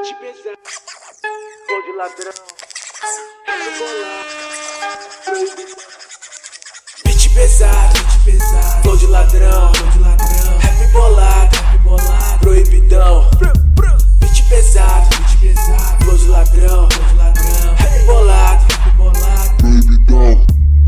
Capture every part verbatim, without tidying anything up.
Beat pesado, flow de ladrão, rap bolado, proibido. Beat pesado, beat pesado, flow de ladrão, rap bolado, rap bolado, proibidão. Beat pesado, beat pesado, flow de ladrão, rap bolado, rap bolado, proibidão.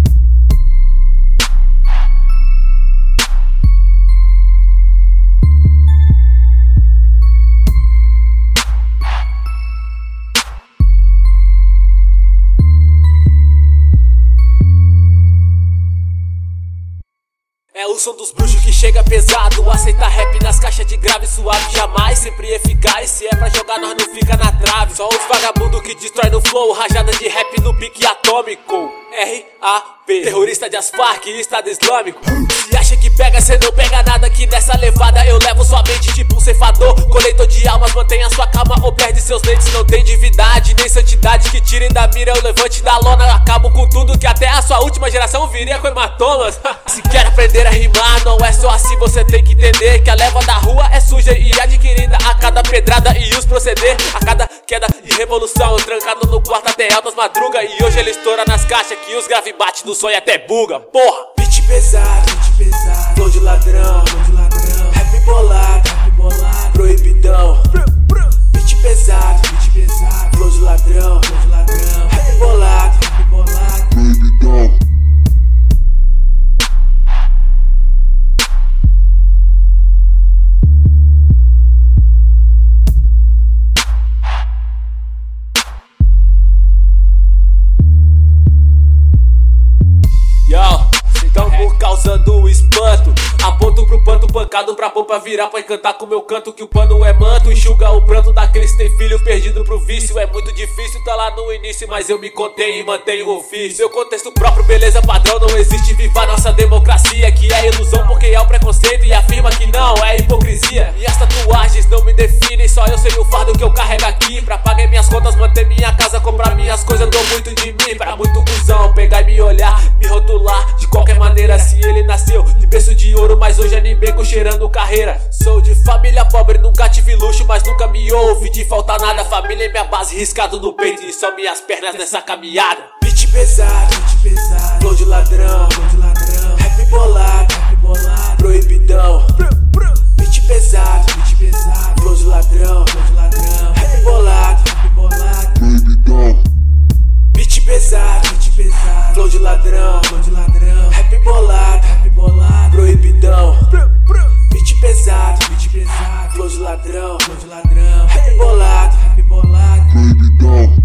É o som dos bruxos que chega pesado. Aceita rap nas caixas de grave suave. Jamais, sempre eficaz. Se é pra jogar nós não fica na trave. Só os vagabundos que destrói no flow. Rajada de rap no pique atômico. R A P, terrorista de Asfarc e Estado Islâmico. Se acha que pega, cê não pega nada. Que nessa levada eu levo sua mente tipo um ceifador. Coletor de almas, mantenha sua calma ou perde seus dentes. Não tem divindade, nem santidade que tirem da mira o levante da lona. Acabo com tudo que até a sua última geração viria com hematomas. Se quer aprender a rimar, não é só assim, você tem que entender que a leva da rua é suja e adquirida a cada pedrada e os proceder, a cada queda e revolução. Trancado no quarto até altas madruga e hoje ele estoura nas caixas que os grave bate do sonho até buga, porra. Beat pesado, beat pesado, flow de ladrão, rap bolado, rap bolado, proibidão. Beat pesado, beat pesado, flow de ladrão, rap bolado, rap bolado, proibidão. Então por causa do espanto, aponto pro panto pancado pra pompa virar pra encantar com meu canto. Que o pano é manto, enxuga o pranto daqueles que tem filho perdido pro vício. É muito difícil, tá lá no início, mas eu me contenho e mantenho o ofício. Meu contexto próprio, beleza padrão, não existe, viva nossa democracia. Que é ilusão porque é o preconceito e afirma que não, é hipocrisia. E as tatuagens não me definem, só eu sei o fardo que eu carrego aqui. Pra pagar minhas contas, manter minha casa, comprar minhas coisas, dou muito de mim. Pra muito cuzão, pegar e me olhar, me rotular de qualquer maneira. Se ele nasceu de berço de ouro, mas hoje é Nibeco cheirando carreira. Sou de família pobre, nunca tive luxo, mas nunca me ouvi de faltar nada. Família é minha base, riscado no peito e só minhas pernas nessa caminhada. Beat pesado, beat pesado, flow de ladrão, rap bolado, rap bolado, proibidão. Beat pesado, beat pesado, flow de ladrão, rap bolado, rap bolado, proibidão. Beat pesado, beat pesado, flow de ladrão, rap bolado, rap bolado, proibidão. Beat pesado, beat pesado, flow de ladrão, rap bolado, rap bolado, proibidão.